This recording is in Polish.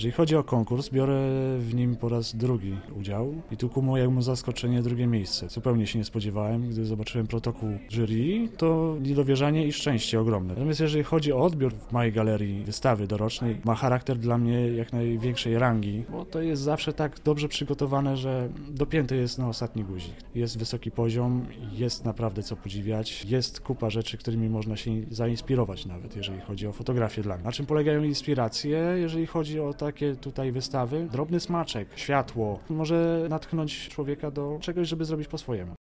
Jeżeli chodzi o konkurs, biorę w nim po raz drugi udział i tu ku mojemu zaskoczeniu drugie miejsce. Zupełnie się nie spodziewałem, gdy zobaczyłem protokół jury, to niedowierzanie i szczęście ogromne. Natomiast jeżeli chodzi o odbiór w mojej galerii wystawy dorocznej, ma charakter dla mnie jak największej rangi, bo to jest zawsze tak dobrze przygotowane, że dopięty jest na ostatni guzik. Jest wysoki poziom, jest naprawdę co podziwiać, jest kupa rzeczy, którymi można się zainspirować nawet, jeżeli chodzi o fotografię dla mnie. Na czym polegają inspiracje, jeżeli chodzi o takie tutaj wystawy? Drobny smaczek, światło, może natchnąć człowieka do czegoś, żeby zrobić po swojemu.